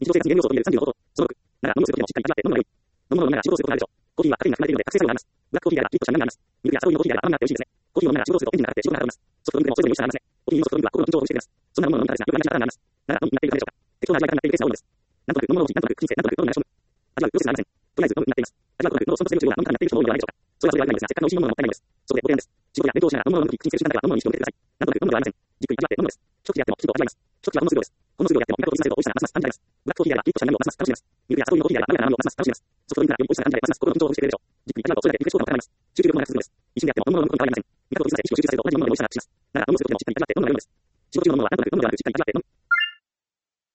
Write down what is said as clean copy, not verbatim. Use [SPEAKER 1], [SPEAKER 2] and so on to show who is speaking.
[SPEAKER 1] 日常生活に原料素を取り入れる3秒の方法。その6。なら、飲むすることでもしっかり味わって飲むのが良い。飲むものを飲みながら仕事をすることになるでしょう。コーヒーはカフェインが含まれているので覚醒作用があります。ブラックコーヒーであればキリッとした苦味があります。ミルクや砂糖入りのコーヒーであれば甘みがあって美味しいですね。コーヒーを飲みながら仕事をするとエンジンが上がって仕事がはかどります。ソフトドリンクでもそれぞれ美味しさがありますね。コーヒーのソフトドリンクは心の緊張をほぐしてくれます。そんな飲むものを飲んだらですが、いろいろな味があります。なら、飲むになっているのでしょうか。適当な味わい方になっているケースが多いのです。なんとなく飲むものを口になんとなく口にして、なんとなく喉に流し込む。味わうプロセスがありません。とりあえず飲むになっています。味わうことなく喉を損得する量が飲むからになっている人も多いのではないでしょうか。それはそれではないのですが、せっかく美味しいものを飲みたいのです。そこでご提案です。仕事や勉強をしながら飲むものを飲むとき、口にする習慣では飲むものにしておいてください。なんとなく飲むのではありません。じっくり味わって飲むのです。一口やってもきちんと味わいます。一口はほんの数秒です。ほんの数秒やっても味覚を気にさせると美味しさがますます感じられます。ブラックコーヒーであればキリッとした苦味をますます楽しめます。ミルクや砂糖入りのコーヒーであればまろやかな甘みをますます楽しめます。ソフトドリンクならより美味しさが感じられますます心の緊張をほぐしてくれるでしょう。じっくり味わうとそれだけリフレッシュ効果も高まります。集中力も長く続くのです。一瞬でやっても飲むものを飲むことに変わりません。味覚を気にさせて意識を集中させると同じ飲むもので美味しさがアップします。なら飲むすることでもしっかり味わって飲むのが良いのです。仕事中のものはなんとなく飲むのではなくしっかり味わって飲む